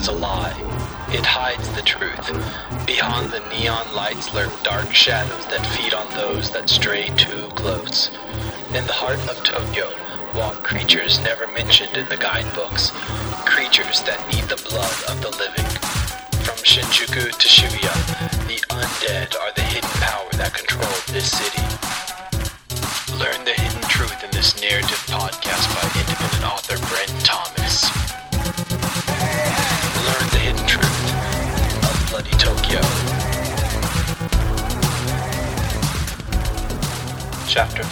was a lie. It hides the truth. Behind the neon lights lurk dark shadows that feed on those that stray too close. In the heart of Tokyo walk creatures never mentioned in the guidebooks. Creatures that need the blood of the living. From Shinjuku to Shibuya, the undead are the hidden power that control this city. Learn the hidden truth in this narrative podcast by independent author Brent Thomas. Learn the hidden truth of Bloody Tokyo. Chapter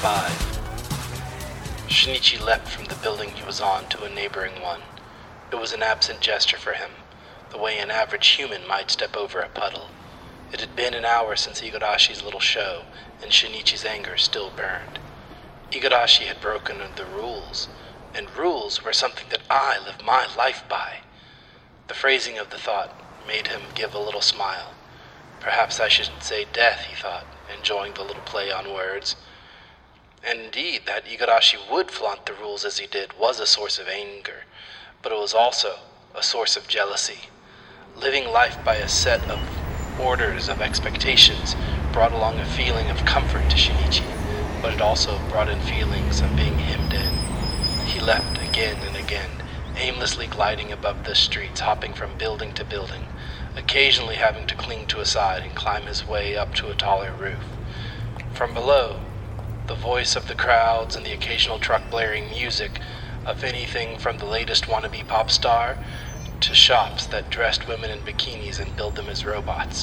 5. Shinichi leapt from the building he was on to a neighboring one. It was an absent gesture for him, the way an average human might step over a puddle. It had been an hour since Igarashi's little show, and Shinichi's anger still burned. Igarashi had broken the rules, and rules were something that I live my life by. The phrasing of the thought made him give a little smile. Perhaps I shouldn't say death, he thought, enjoying the little play on words. And indeed, that Igarashi would flaunt the rules as he did was a source of anger, but it was also a source of jealousy. Living life by a set of orders of expectations brought along a feeling of comfort to Shinichi, but it also brought in feelings of being hemmed in. He left again and again, aimlessly gliding above the streets, hopping from building to building, occasionally having to cling to a side and climb his way up to a taller roof. From below, the voice of the crowds and the occasional truck blaring music of anything from the latest wannabe pop star to shops that dressed women in bikinis and billed them as robots.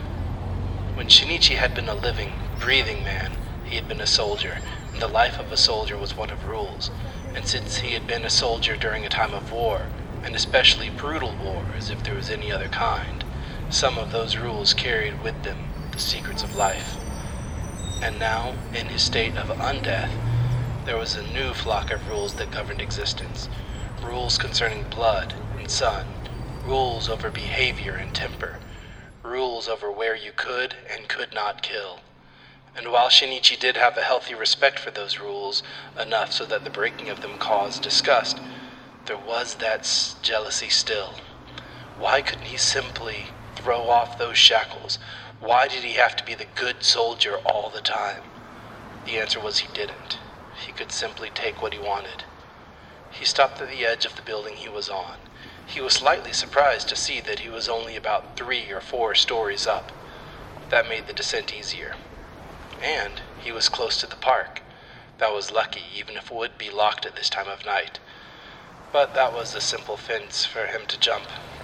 When Shinichi had been a living, breathing man, he had been a soldier, and the life of a soldier was one of rules. And since he had been a soldier during a time of war, and especially brutal war, as if there was any other kind, some of those rules carried with them the secrets of life. And now, in his state of undeath, there was a new flock of rules that governed existence. Rules concerning blood and sun, rules over behavior and temper, rules over where you could and could not kill. And while Shinichi did have a healthy respect for those rules, enough so that the breaking of them caused disgust, there was that jealousy still. Why couldn't he simply throw off those shackles? Why did he have to be the good soldier all the time? The answer was he didn't. He could simply take what he wanted. He stopped at the edge of the building he was on. He was slightly surprised to see that he was only about 3 or 4 stories up. That made the descent easier. And he was close to the park. That was lucky, even if it would be locked at this time of night. But that was a simple fence for him to jump.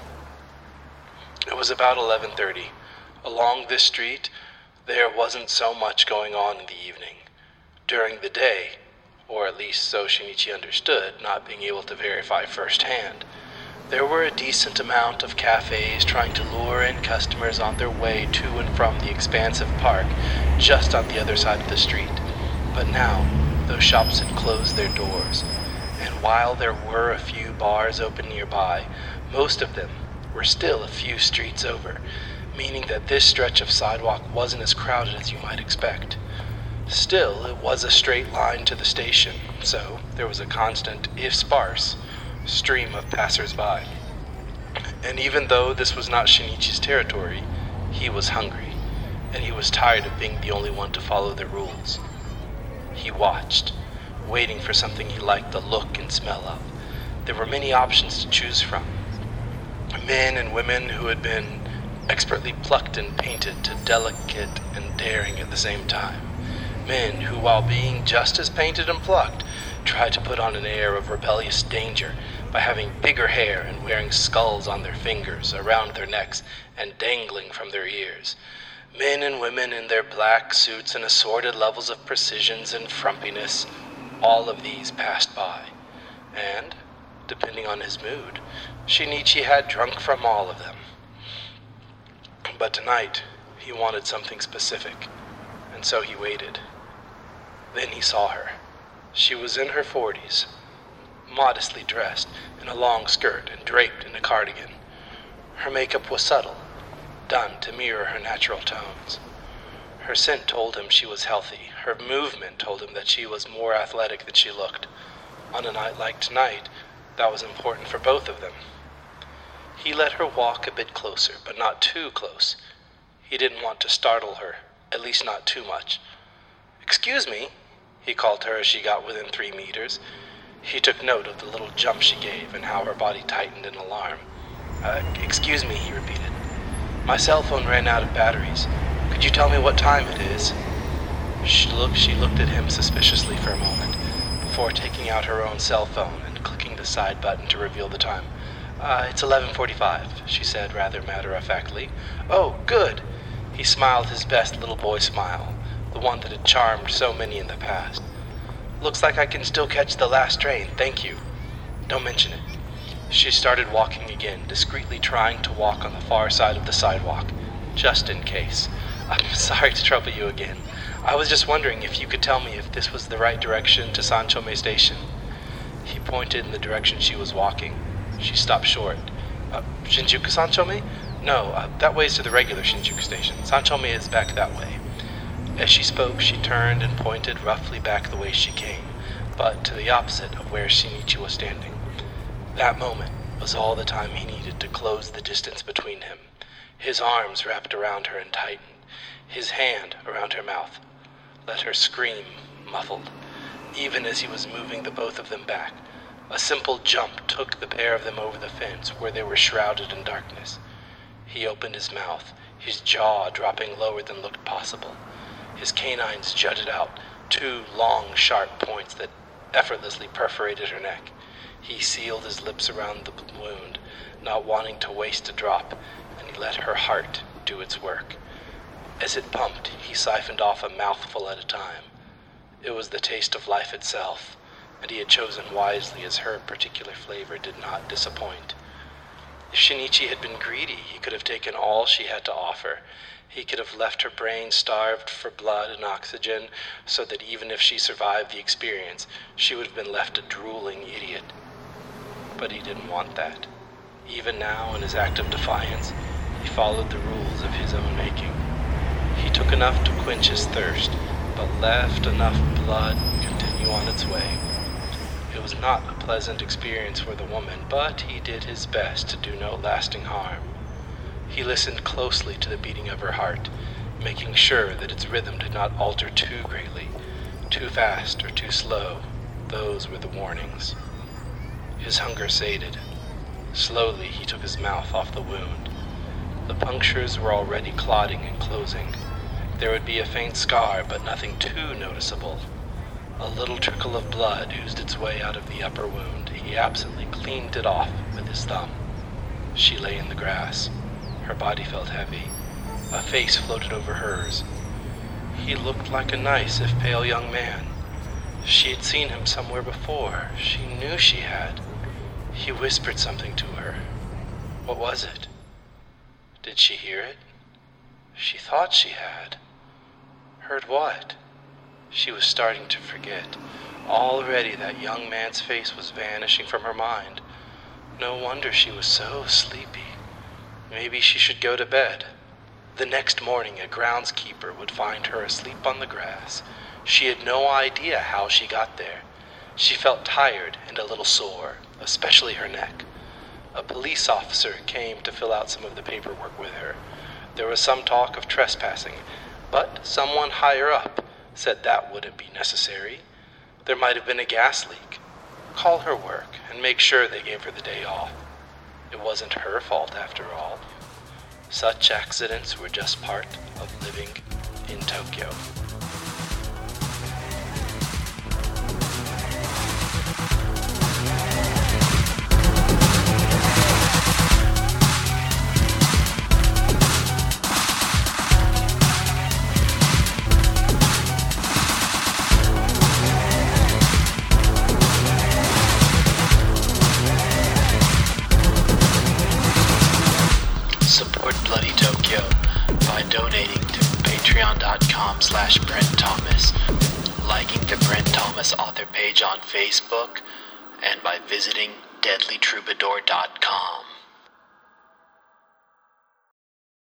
It was about 11:30. Along this street, there wasn't so much going on in the evening. During the day, or at least so Shinichi understood, not being able to verify firsthand, there were a decent amount of cafes trying to lure in customers on their way to and from the expansive park just on the other side of the street. But now, those shops had closed their doors, and while there were a few bars open nearby, most of them were still a few streets over, meaning that this stretch of sidewalk wasn't as crowded as you might expect. Still, it was a straight line to the station, so there was a constant, if sparse, stream of passers-by. And even though this was not Shinichi's territory, he was hungry, and he was tired of being the only one to follow the rules. He watched, waiting for something he liked the look and smell of. There were many options to choose from. Men and women who had been expertly plucked and painted to delicate and daring at the same time. Men who, while being just as painted and plucked, tried to put on an air of rebellious danger by having bigger hair and wearing skulls on their fingers, around their necks, and dangling from their ears. Men and women in their black suits and assorted levels of precisions and frumpiness, all of these passed by. And, depending on his mood, Shinichi had drunk from all of them. But tonight, he wanted something specific, and so he waited. Then he saw her. She was in her 40s, modestly dressed in a long skirt and draped in a cardigan. Her makeup was subtle, done to mirror her natural tones. Her scent told him she was healthy. Her movement told him that she was more athletic than she looked. On a night like tonight, that was important for both of them. He let her walk a bit closer, but not too close. He didn't want to startle her, at least not too much. "Excuse me," he called to her as she got within 3 meters. He took note of the little jump she gave and how her body tightened in alarm. Excuse me," he repeated. "My cell phone ran out of batteries. Could you tell me what time it is?" She looked at him suspiciously for a moment, before taking out her own cell phone and clicking the side button to reveal the time. It's 11:45, she said rather matter-of-factly. "Oh, good!" He smiled his best little boy smile, the one that had charmed so many in the past. "Looks like I can still catch the last train, thank you. Don't mention it." She started walking again, discreetly trying to walk on the far side of the sidewalk, just in case. "I'm sorry to trouble you again. I was just wondering if you could tell me if this was the right direction to Sanchome Station." He pointed in the direction she was walking. She stopped short. "Shinjuku Sanchome? No, that way's to the regular Shinjuku Station. Sanchome is back that way." As she spoke, she turned and pointed roughly back the way she came, but to the opposite of where Shinichi was standing. That moment was all the time he needed to close the distance between him. His arms wrapped around her and tightened, his hand around her mouth. Let her scream, muffled, even as he was moving the both of them back. A simple jump took the pair of them over the fence, where they were shrouded in darkness. He opened his mouth, his jaw dropping lower than looked possible. His canines jutted out, 2 long, sharp points that effortlessly perforated her neck. He sealed his lips around the wound, not wanting to waste a drop, and he let her heart do its work. As it pumped, he siphoned off a mouthful at a time. It was the taste of life itself, and he had chosen wisely, as her particular flavor did not disappoint. If Shinichi had been greedy, he could have taken all she had to offer. He could have left her brain starved for blood and oxygen, so that even if she survived the experience, she would have been left a drooling idiot. But he didn't want that. Even now, in his act of defiance, he followed the rules of his own making. He took enough to quench his thirst, but left enough blood continue on its way. It was not a pleasant experience for the woman, but he did his best to do no lasting harm. He listened closely to the beating of her heart, making sure that its rhythm did not alter too greatly, too fast or too slow. Those were the warnings. His hunger sated. Slowly he took his mouth off the wound. The punctures were already clotting and closing. There would be a faint scar, but nothing too noticeable. A little trickle of blood oozed its way out of the upper wound. He absently cleaned it off with his thumb. She lay in the grass. Her body felt heavy. A face floated over hers. He looked like a nice, if pale, young man. She had seen him somewhere before. She knew she had. He whispered something to her. What was it? Did she hear it? She thought she had. Heard what? She was starting to forget. Already that young man's face was vanishing from her mind. No wonder she was so sleepy. Maybe she should go to bed. The next morning, a groundskeeper would find her asleep on the grass. She had no idea how she got there. She felt tired and a little sore, especially her neck. A police officer came to fill out some of the paperwork with her. There was some talk of trespassing, but someone higher up said that wouldn't be necessary. There might have been a gas leak. Call her work and make sure they gave her the day off. It wasn't her fault after all. Such accidents were just part of living in Tokyo. Support Bloody Tokyo by donating to patreon.com/Brent Thomas, liking the Brent Thomas author page on Facebook, and by visiting deadlytroubadour.com.